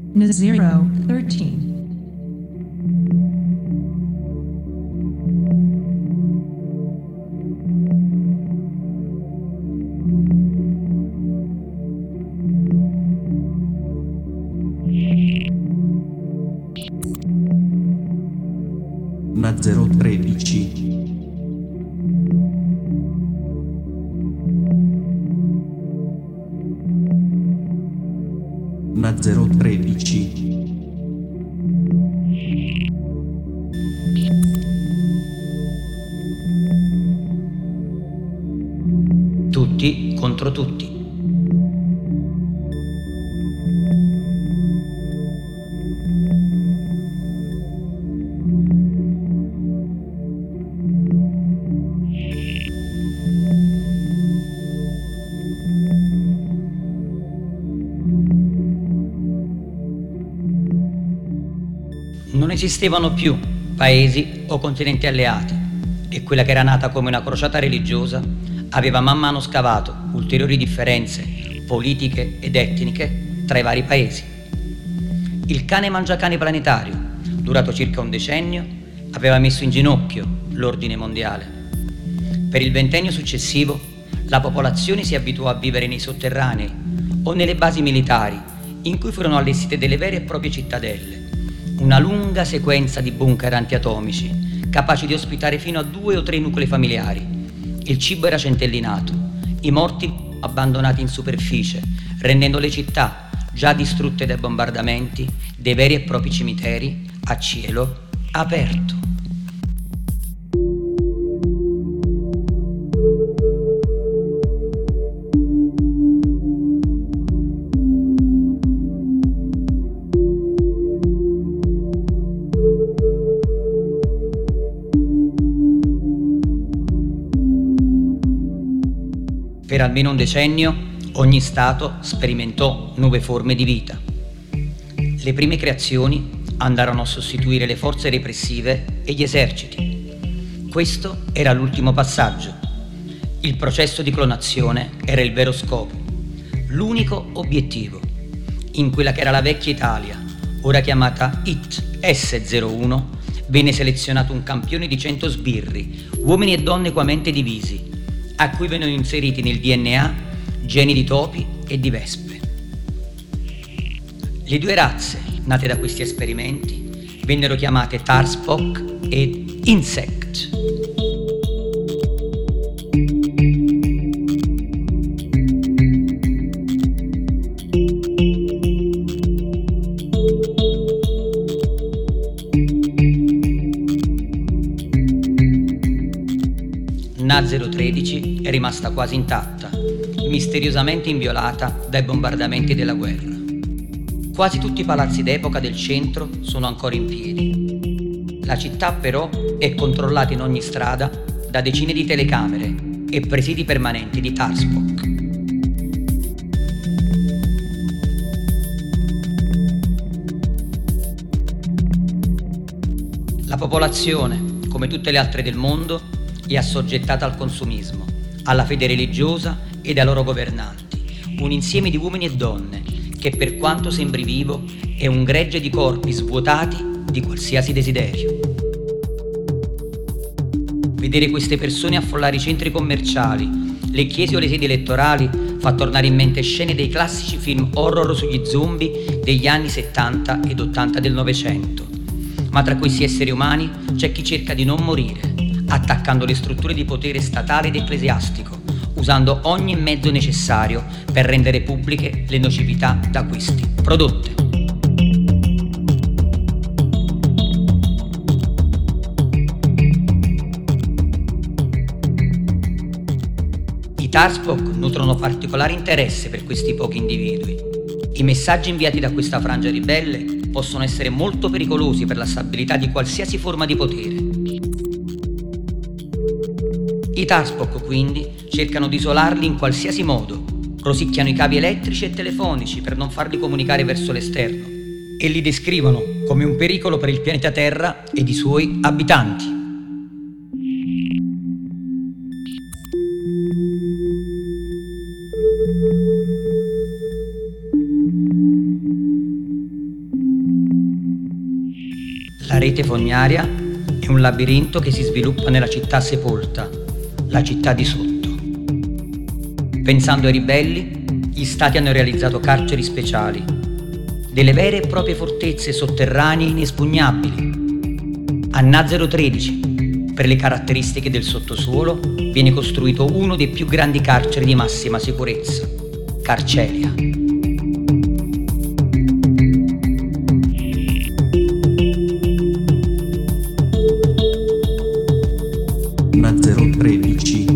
Nazero 13. Nazero 13. Nazero 13. Tutti contro tutti. Non esistevano più paesi o continenti alleati e quella che era nata come una crociata religiosa aveva man mano scavato ulteriori differenze politiche ed etniche tra i vari paesi. Il cane mangiacane planetario, durato circa un decennio, aveva messo in ginocchio l'ordine mondiale. Per il ventennio successivo la popolazione si abituò a vivere nei sotterranei o nelle basi militari in cui furono allestite delle vere e proprie cittadelle. Una lunga sequenza di bunker antiatomici, capaci di ospitare fino a 2 o 3 nuclei familiari. Il cibo era centellinato, i morti abbandonati in superficie, rendendo le città, già distrutte dai bombardamenti, dei veri e propri cimiteri a cielo aperto. Per almeno un decennio ogni Stato sperimentò nuove forme di vita. Le prime creazioni andarono a sostituire le forze repressive e gli eserciti. Questo era l'ultimo passaggio. Il processo di clonazione era il vero scopo, l'unico obiettivo. In quella che era la vecchia Italia, ora chiamata IT S01, venne selezionato un campione di 100 sbirri, uomini e donne equamente divisi, a cui vennero inseriti nel DNA geni di topi e di vespe. Le due razze nate da questi esperimenti vennero chiamate Tarspock ed Insect. Nazero 13 è rimasta quasi intatta, misteriosamente inviolata dai bombardamenti della guerra. Quasi tutti i palazzi d'epoca del centro sono ancora in piedi. La città però è controllata in ogni strada da decine di telecamere e presidi permanenti di Tarspock. La popolazione, come tutte le altre del mondo, è assoggettata al consumismo, alla fede religiosa ed ai loro governanti, un insieme di uomini e donne che, per quanto sembri vivo, è un gregge di corpi svuotati di qualsiasi desiderio. Vedere queste persone affollare i centri commerciali, le chiese o le sedi elettorali fa tornare in mente scene dei classici film horror sugli zombie degli anni 70 ed 80 del Novecento. Ma tra questi esseri umani c'è chi cerca di non morire, attaccando le strutture di potere statale ed ecclesiastico, usando ogni mezzo necessario per rendere pubbliche le nocività da questi prodotte. I Tarspock nutrono particolare interesse per questi pochi individui. I messaggi inviati da questa frangia ribelle possono essere molto pericolosi per la stabilità di qualsiasi forma di potere. I Tarspock quindi cercano di isolarli in qualsiasi modo, rosicchiano i cavi elettrici e telefonici per non farli comunicare verso l'esterno e li descrivono come un pericolo per il pianeta Terra ed i suoi abitanti. rete fognaria è un labirinto che si sviluppa nella città sepolta, la città di sotto. Pensando ai ribelli, gli stati hanno realizzato carceri speciali, delle vere e proprie fortezze sotterranee inespugnabili. A Nazero 13, per le caratteristiche del sottosuolo, viene costruito uno dei più grandi carceri di massima sicurezza, Carcelia. Nazero 13.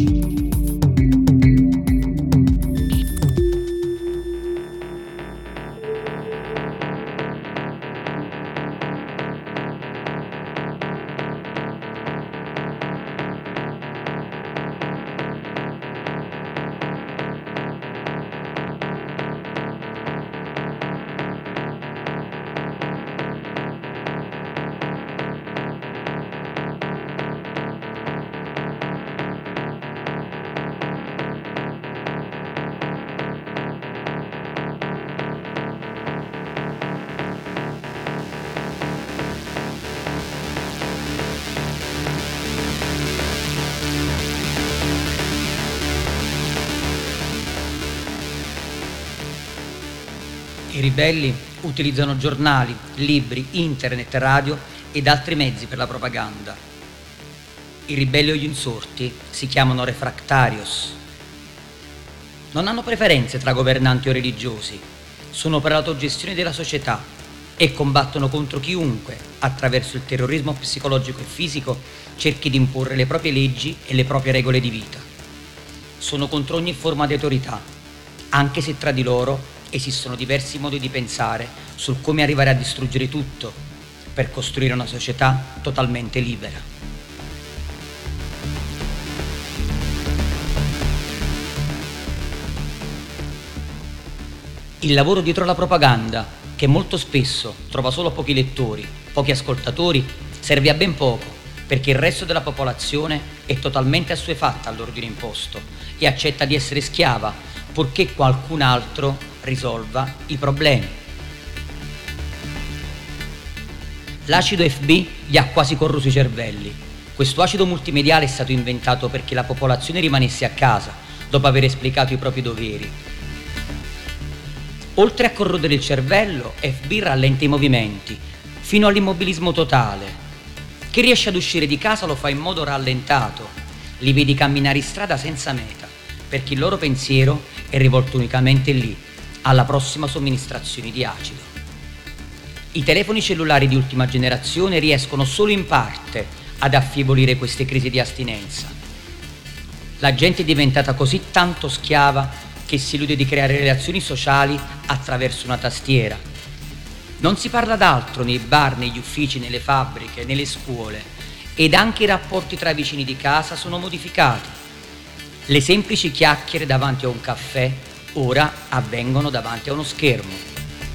I ribelli utilizzano giornali, libri, internet, radio ed altri mezzi per la propaganda. I ribelli o gli insorti si chiamano refractarios. Non hanno preferenze tra governanti o religiosi, sono per l'autogestione della società e combattono contro chiunque, attraverso il terrorismo psicologico e fisico, cerchi di imporre le proprie leggi e le proprie regole di vita. Sono contro ogni forma di autorità, anche se tra di loro esistono diversi modi di pensare sul come arrivare a distruggere tutto per costruire una società totalmente libera. Il lavoro dietro la propaganda, che molto spesso trova solo pochi lettori, pochi ascoltatori, serve a ben poco, perché il resto della popolazione è totalmente assuefatta all'ordine imposto e accetta di essere schiava, purché qualcun altro risolva i problemi. L'acido FB gli ha quasi corroso i cervelli. Questo acido multimediale è stato inventato perché la popolazione rimanesse a casa dopo aver esplicato i propri doveri. Oltre a corrodere il cervello, FB rallenta i movimenti fino all'immobilismo totale. Chi riesce ad uscire di casa lo fa in modo rallentato. Li vedi camminare in strada senza meta, perché il loro pensiero è rivolto unicamente lì, alla prossima somministrazione di acido. I telefoni cellulari di ultima generazione riescono solo in parte ad affievolire queste crisi di astinenza. La gente è diventata così tanto schiava che si illude di creare relazioni sociali attraverso una tastiera. Non si parla d'altro nei bar, negli uffici, nelle fabbriche, nelle scuole, ed anche i rapporti tra i vicini di casa sono modificati. Le semplici chiacchiere davanti a un caffè ora avvengono davanti a uno schermo.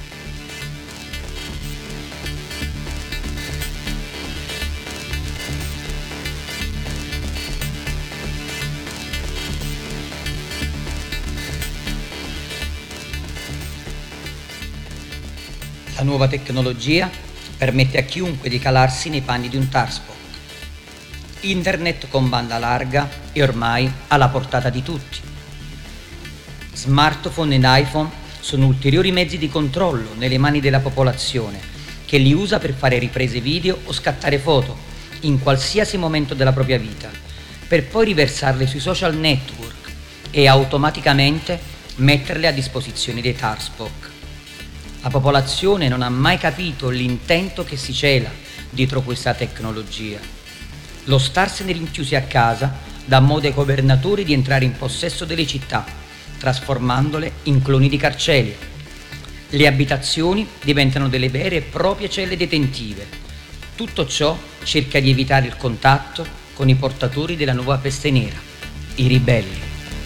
La nuova tecnologia permette a chiunque di calarsi nei panni di un Tarspock. Internet con banda larga è ormai alla portata di tutti. Smartphone ed iPhone sono ulteriori mezzi di controllo nelle mani della popolazione, che li usa per fare riprese video o scattare foto in qualsiasi momento della propria vita, per poi riversarle sui social network e automaticamente metterle a disposizione dei Tarspock. La popolazione non ha mai capito l'intento che si cela dietro questa tecnologia. Lo starsene rinchiusi a casa dà modo ai governatori di entrare in possesso delle città, trasformandole in cloni di Carcelia. Le abitazioni diventano delle vere e proprie celle detentive. Tutto ciò cerca di evitare il contatto con i portatori della nuova peste nera, i ribelli.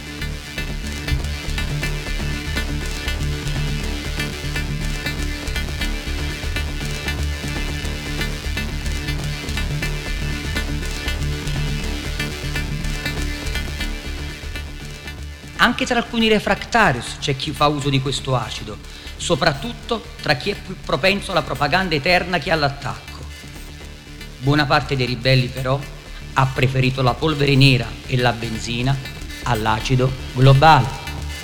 Anche tra alcuni refractarius c'è chi fa uso di questo acido, soprattutto tra chi è più propenso alla propaganda eterna che all'attacco. Buona parte dei ribelli però ha preferito la polvere nera e la benzina all'acido globale.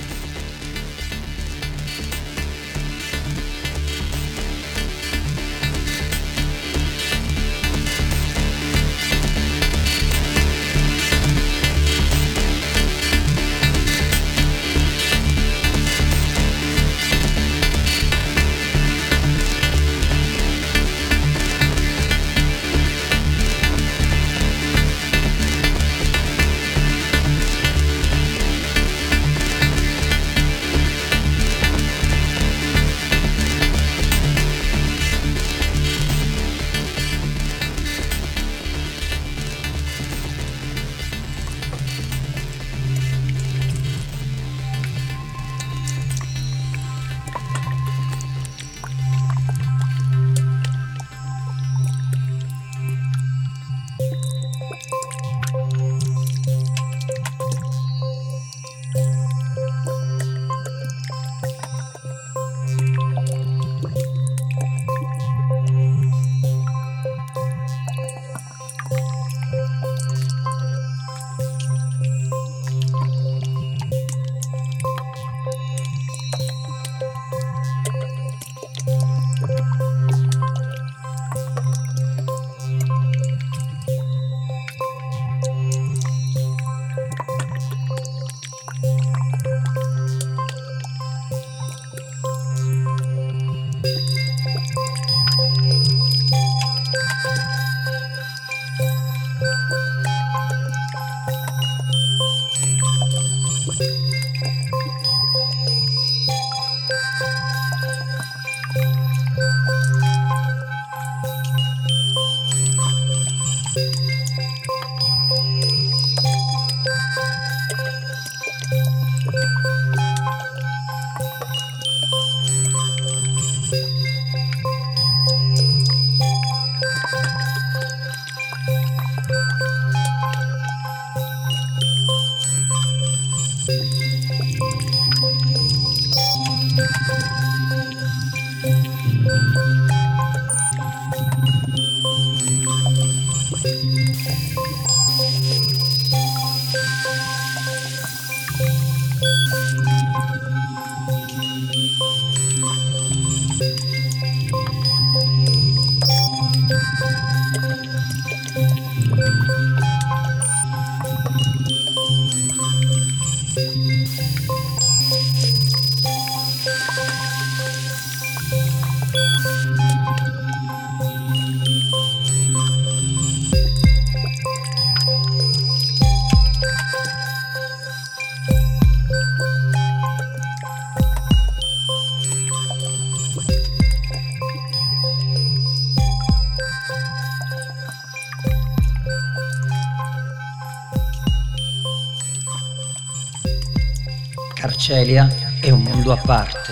Carcelia è un mondo a parte,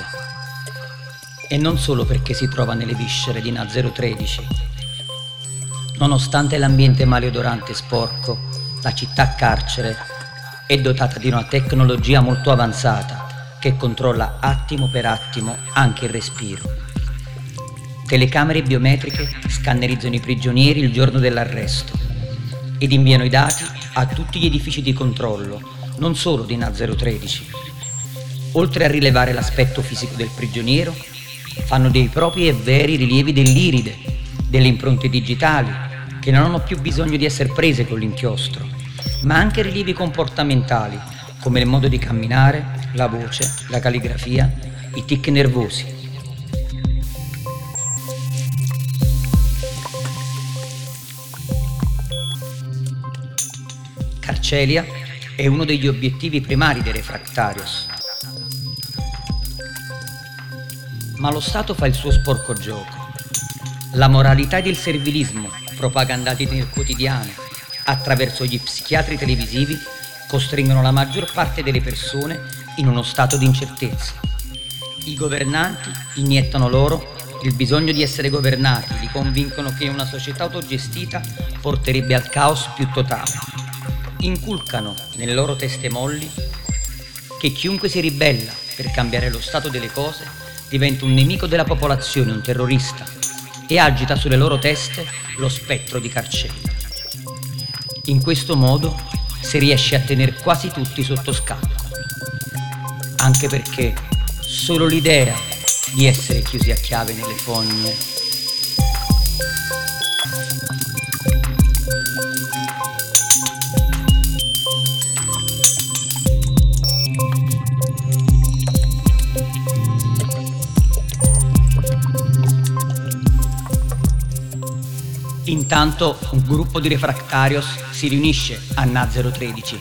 e non solo perché si trova nelle viscere di Na 013. Nonostante l'ambiente maleodorante e sporco, la città carcere è dotata di una tecnologia molto avanzata che controlla attimo per attimo anche il respiro. Telecamere biometriche scannerizzano i prigionieri il giorno dell'arresto ed inviano i dati a tutti gli edifici di controllo, non solo di Na 013. Oltre a rilevare l'aspetto fisico del prigioniero, fanno dei propri e veri rilievi dell'iride, delle impronte digitali, che non hanno più bisogno di essere prese con l'inchiostro, ma anche rilievi comportamentali, come il modo di camminare, la voce, la calligrafia, i tic nervosi. Carcelia è uno degli obiettivi primari dei Refractarios. Ma lo Stato fa il suo sporco gioco. La moralità ed il servilismo, propagandati nel quotidiano attraverso gli psichiatri televisivi, costringono la maggior parte delle persone in uno stato di incertezza. I governanti iniettano loro il bisogno di essere governati, li convincono che una società autogestita porterebbe al caos più totale. Inculcano nelle loro teste molli che chiunque si ribella per cambiare lo stato delle cose diventa un nemico della popolazione, un terrorista. e agita sulle loro teste lo spettro di Carcella. In questo modo si riesce a tenere quasi tutti sotto scacco, anche perché solo l'idea di essere chiusi a chiave nelle fogne. Intanto un gruppo di refractarios si riunisce a Nazero 13.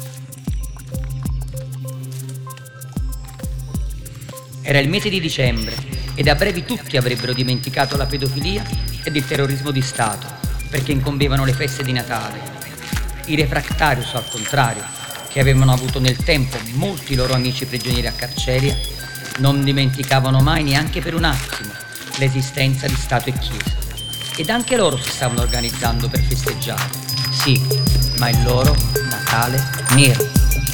Era il mese di dicembre ed a breve tutti avrebbero dimenticato la pedofilia ed il terrorismo di Stato perché incombevano le feste di Natale. I refractarios, al contrario, che avevano avuto nel tempo molti loro amici prigionieri a Carceria, non dimenticavano mai neanche per un attimo l'esistenza di Stato e Chiesa. Ed anche loro si stavano organizzando per festeggiare. Sì, ma il loro Natale nero.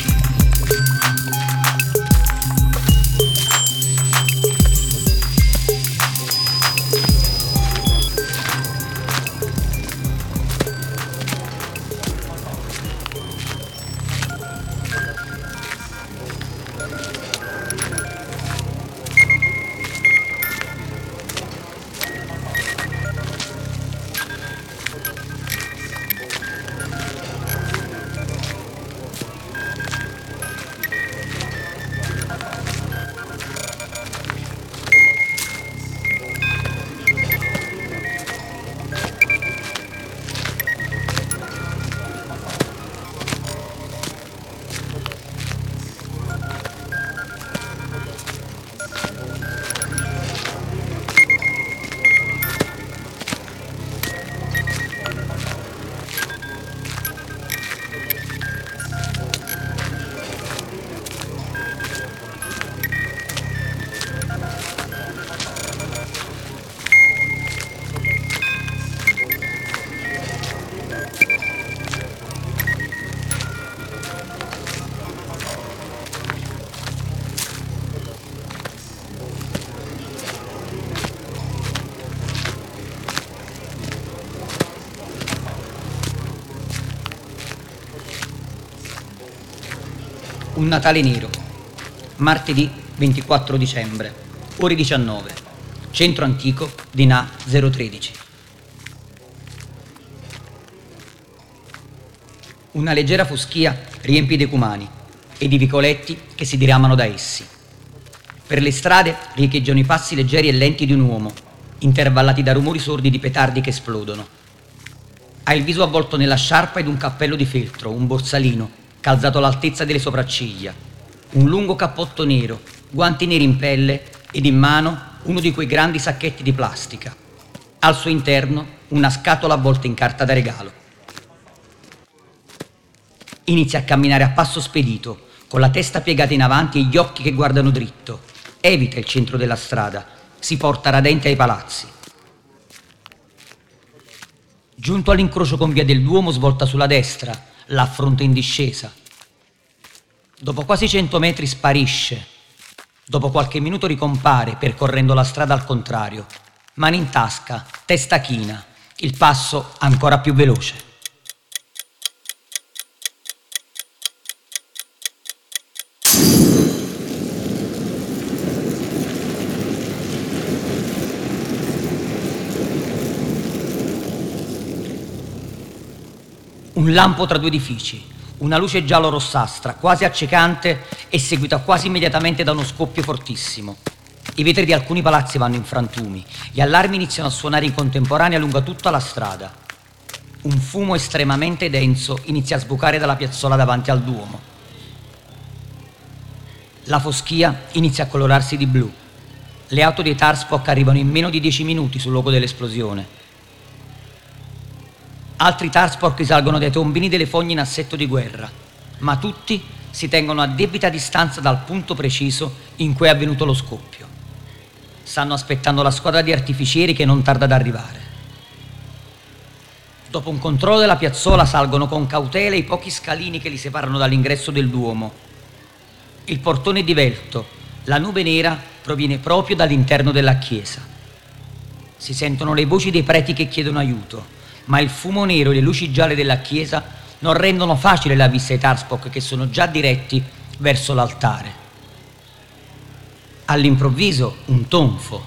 Un Natale nero. Martedì 24 dicembre, ore 19. Centro antico di Na 013. Una leggera foschia riempie i decumani ed i vicoletti che si diramano da essi. Per le strade riecheggiano i passi leggeri e lenti di un uomo, intervallati da rumori sordi di petardi che esplodono. Ha il viso avvolto nella sciarpa ed un cappello di feltro, un borsalino calzato all'altezza delle sopracciglia, un lungo cappotto nero, guanti neri in pelle ed in mano uno di quei grandi sacchetti di plastica. Al suo interno una scatola avvolta in carta da regalo. Inizia a camminare a passo spedito, con la testa piegata in avanti e gli occhi che guardano dritto. Evita il centro della strada, si porta radente ai palazzi. Giunto all'incrocio con via del Duomo svolta sulla destra, la affronta in discesa. Dopo quasi 100 metri sparisce. Dopo qualche minuto ricompare percorrendo la strada al contrario. Mani in tasca, testa china, il passo ancora più veloce. Un lampo tra due edifici, una luce giallo-rossastra, quasi accecante e seguita quasi immediatamente da uno scoppio fortissimo. I vetri di alcuni palazzi vanno in frantumi, gli allarmi iniziano a suonare in contemporanea lungo tutta la strada. Un fumo estremamente denso inizia a sbucare dalla piazzola davanti al Duomo. La foschia inizia a colorarsi di blu. Le auto dei Tarspock arrivano in meno di 10 minuti sul luogo dell'esplosione. Altri Tarspock risalgono dai tombini delle fogne in assetto di guerra, ma tutti si tengono a debita distanza dal punto preciso in cui è avvenuto lo scoppio. Stanno aspettando la squadra di artificieri che non tarda ad arrivare. Dopo un controllo della piazzola salgono con cautela i pochi scalini che li separano dall'ingresso del Duomo. Il portone è divelto, la nube nera proviene proprio dall'interno della chiesa. Si sentono le voci dei preti che chiedono aiuto, ma il fumo nero e le luci gialle della chiesa non rendono facile la vista ai Tarspock che sono già diretti verso l'altare. All'improvviso un tonfo.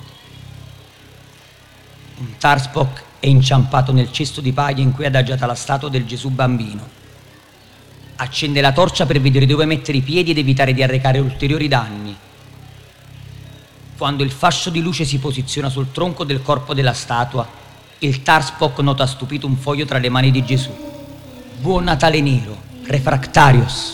Un Tarspock è inciampato nel cesto di paglia in cui è adagiata la statua del Gesù bambino. Accende la torcia per vedere dove mettere i piedi ed evitare di arrecare ulteriori danni. Quando il fascio di luce si posiziona sul tronco del corpo della statua, il Tarspock nota stupito un foglio tra le mani di Gesù. Buon Natale nero, Refractarius.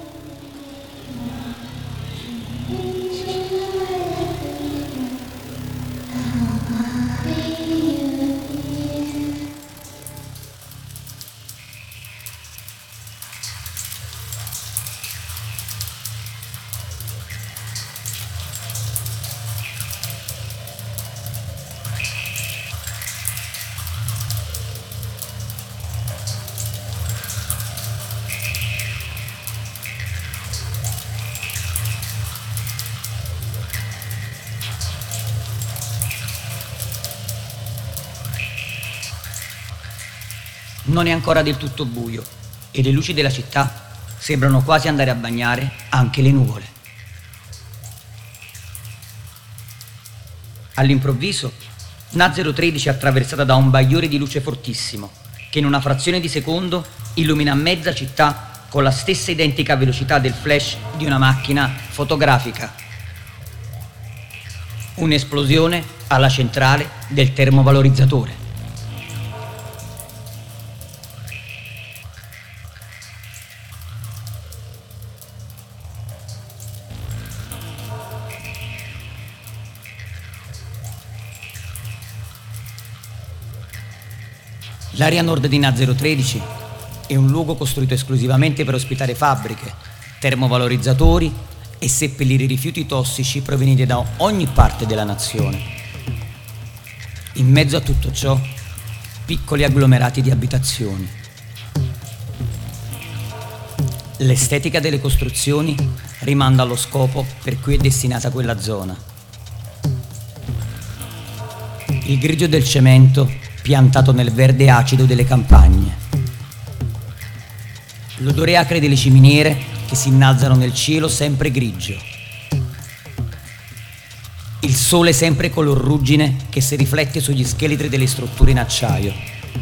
Non è ancora del tutto buio e le luci della città sembrano quasi andare a bagnare anche le nuvole. All'improvviso, Na013 è attraversata da un bagliore di luce fortissimo che in una frazione di secondo illumina mezza città con la stessa identica velocità del flash di una macchina fotografica. Un'esplosione alla centrale del termovalorizzatore. L'area nord di Na013 è un luogo costruito esclusivamente per ospitare fabbriche, termovalorizzatori e seppellire rifiuti tossici provenienti da ogni parte della nazione. In mezzo a tutto ciò, piccoli agglomerati di abitazioni. L'estetica delle costruzioni rimanda allo scopo per cui è destinata quella zona. Il grigio del cemento piantato nel verde acido delle campagne. L'odore acre delle ciminiere che si innalzano nel cielo sempre grigio. Il sole sempre color ruggine che si riflette sugli scheletri delle strutture in acciaio.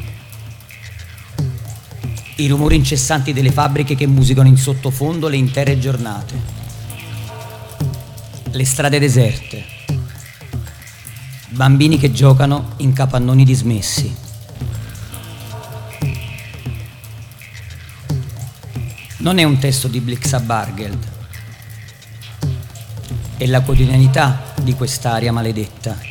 I rumori incessanti delle fabbriche che musicano in sottofondo le intere giornate. Le strade deserte. Bambini che giocano in capannoni dismessi. Non è un testo di Blixabargeld. È la quotidianità di quest'area maledetta.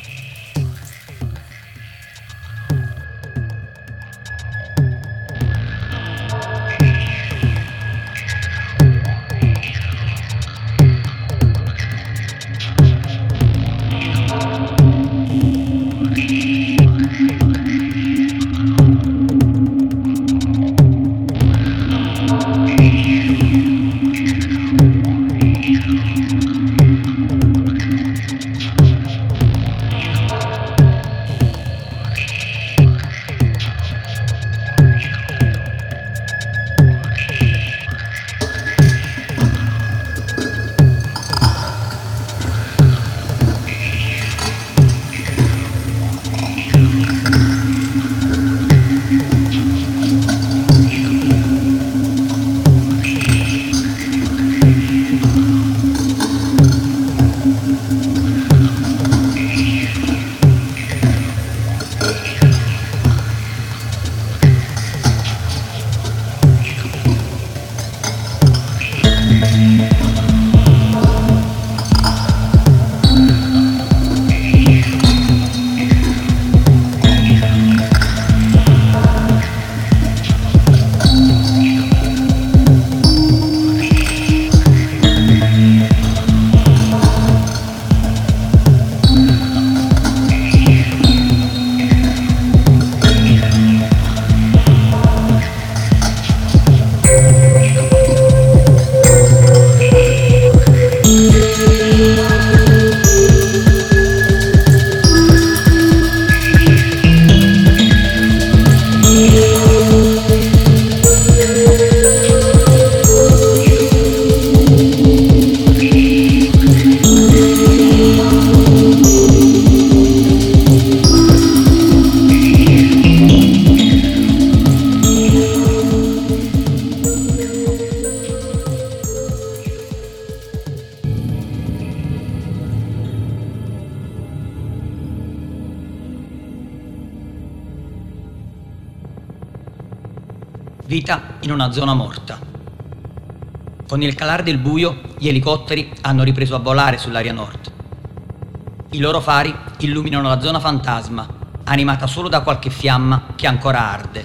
Vita in una zona morta. Con il calar del buio, gli elicotteri hanno ripreso a volare sull'area nord. I loro fari illuminano la zona fantasma, animata solo da qualche fiamma che ancora arde.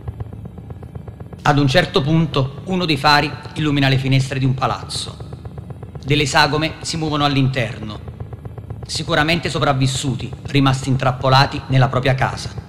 Ad un certo punto, uno dei fari illumina le finestre di un palazzo. Delle sagome si muovono all'interno, sicuramente sopravvissuti, rimasti intrappolati nella propria casa.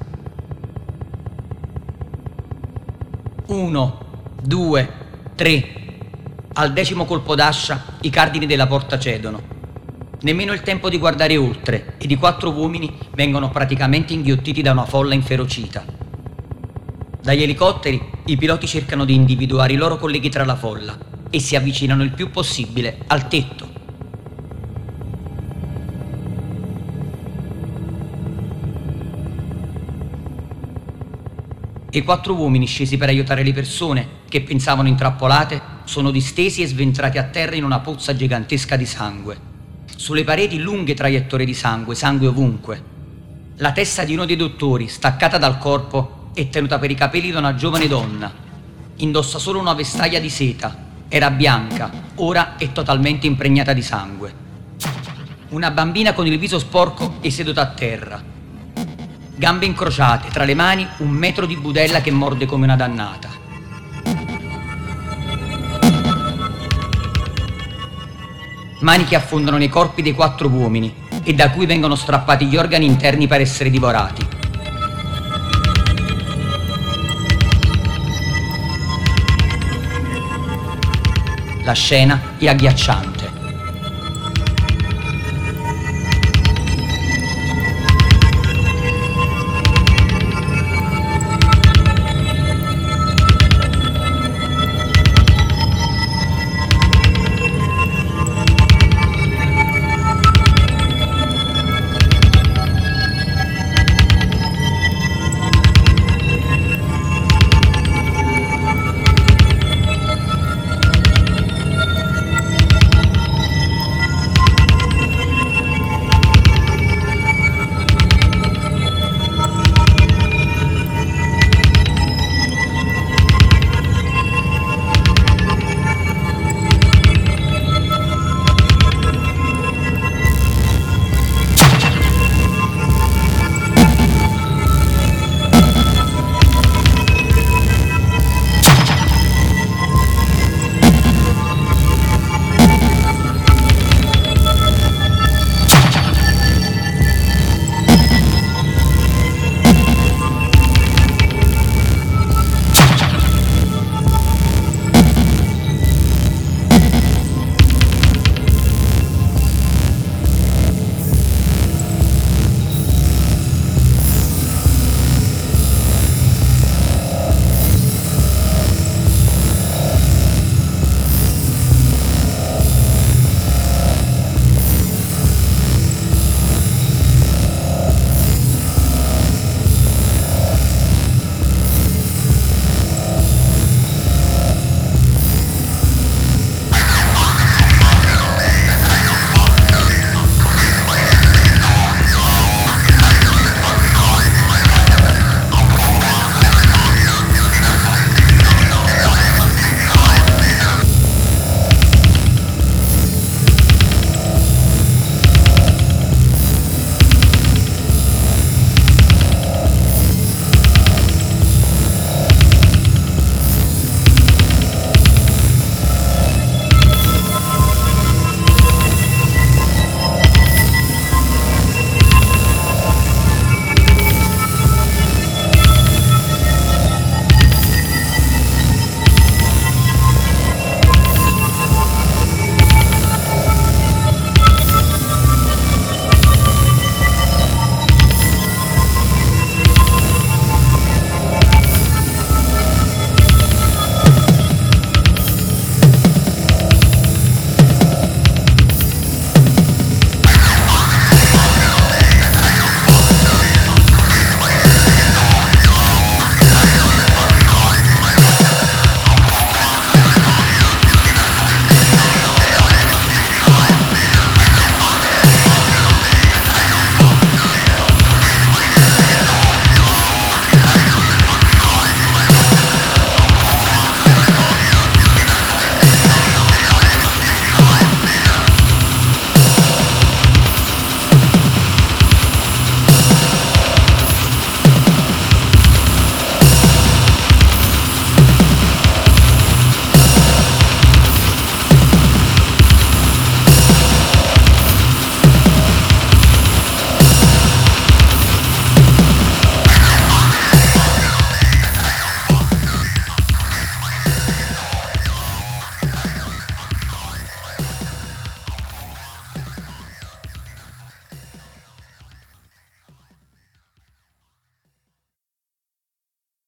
1, 2, 3. Al 10° colpo d'ascia i cardini della porta cedono. Nemmeno il tempo di guardare oltre ed i 4 uomini vengono praticamente inghiottiti da una folla inferocita. Dagli elicotteri i piloti cercano di individuare i loro colleghi tra la folla e si avvicinano il più possibile al tetto. E i 4 uomini scesi per aiutare le persone che pensavano intrappolate sono distesi e sventrati a terra in una pozza gigantesca di sangue. Sulle pareti lunghe traiettorie di sangue, sangue ovunque. La testa di uno dei dottori, staccata dal corpo, è tenuta per i capelli da una giovane donna. Indossa solo una vestaglia di seta, era bianca, ora è totalmente impregnata di sangue. Una bambina con il viso sporco è seduta a terra. Gambe incrociate, tra le mani 1 metro di budella che morde come una dannata. Mani che affondano nei corpi dei 4 uomini e da cui vengono strappati gli organi interni per essere divorati. La scena è agghiacciante.